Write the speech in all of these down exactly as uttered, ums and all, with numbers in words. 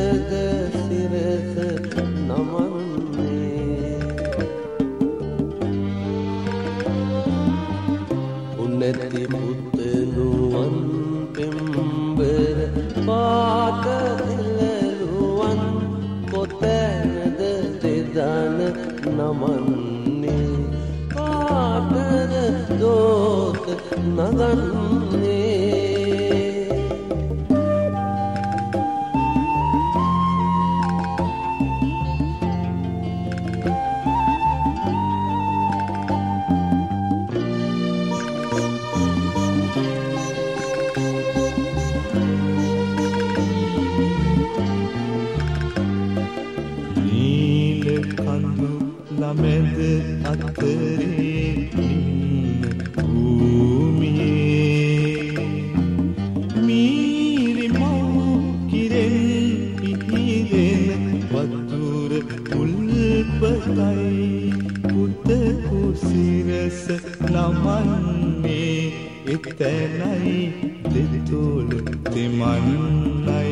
සිරස නමන්නේ උන්නති පුතනුවන් පෙම්බර පාත දිලරුවන් කොතැනද දෙදන නමන්නේ කාටද දෝත නගන්නේ මැද අතරේ ඉන්න භූමියේ මීරි මව් කිරෙන් පිහිදෙන වතුර උල්පතයි පුත කුසිරස නමන්නේ එතැනයි දෙතොල තෙමන්නයි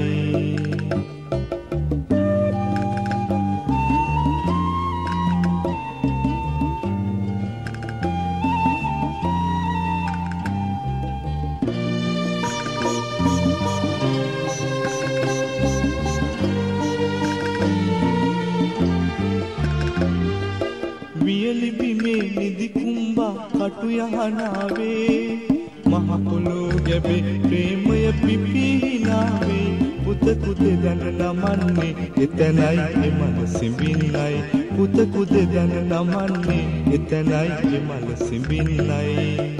වියලි බිමේ නිදි කුම්බා කටු යහනාවේ මහ පොළොව ගැබේ ප්‍රේමය පිපිනාවේ පුත කුද දන නමන්නේ එතනයි එමල සිඹින්නයි පුත කුද දන නමන්නේ එතනයි එමල සිඹින්නයි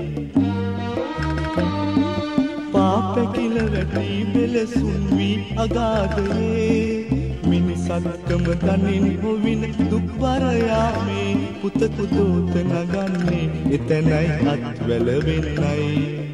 පාපැකිල වැටි බෙලසුන් වී අගාධයේ මිනිසත්කම තනින් හොවින දුක්වර යාමේ පුත කුදෝත නගන්නේ එතනයි අත් වැළවෙන්නයි